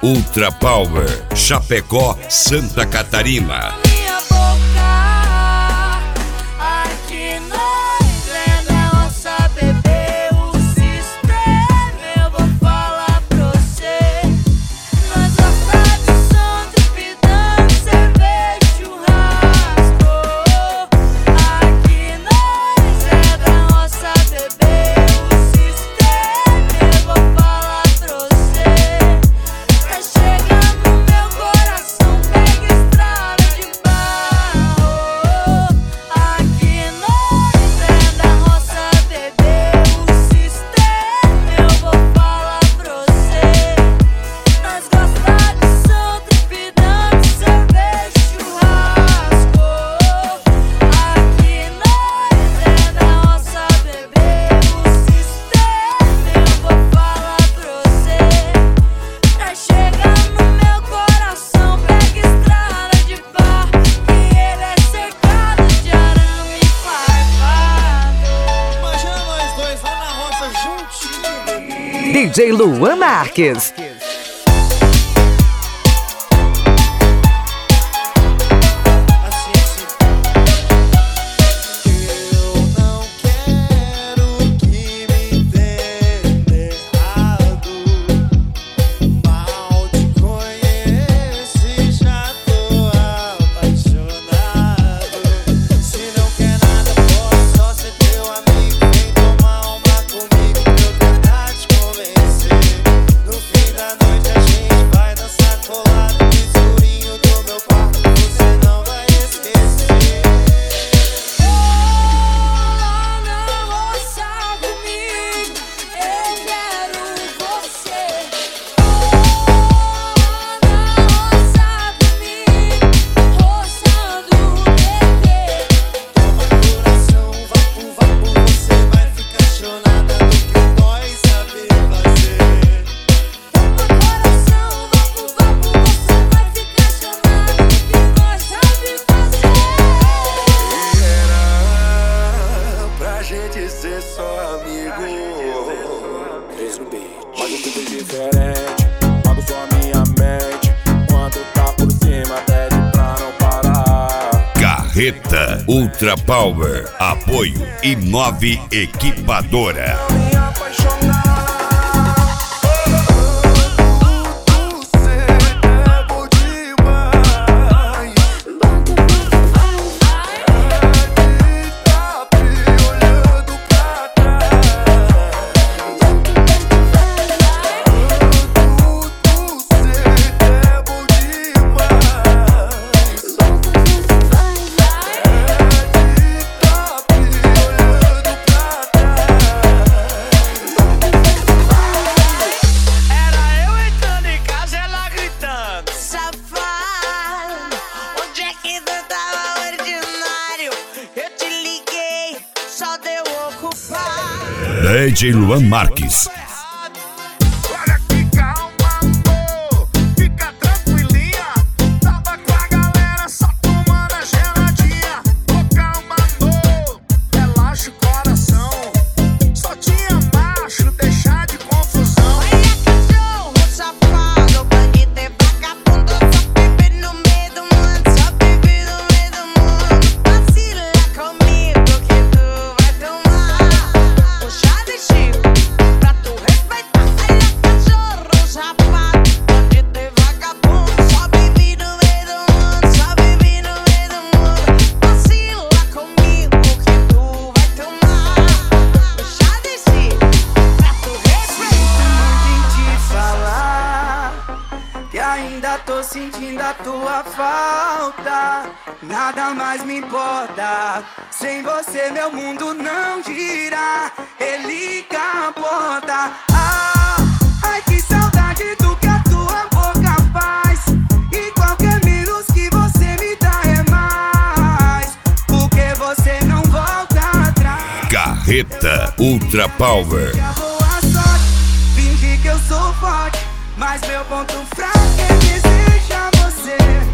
Ultra Power, Chapecó, Santa Catarina. DJ Luan Marques. Carreta Ultra Power, apoio Inove Equipadora. DJ Luan Marques. Tô sentindo a tua falta, nada mais me importa. Sem você meu mundo não gira, ele capota. Ai que saudade do que a tua boca faz. E qualquer menos que você me dá é mais, porque você não volta atrás. Carreta Ultra Power. Boa sorte, finge que eu sou forte, mas meu ponto fraco é desejar você.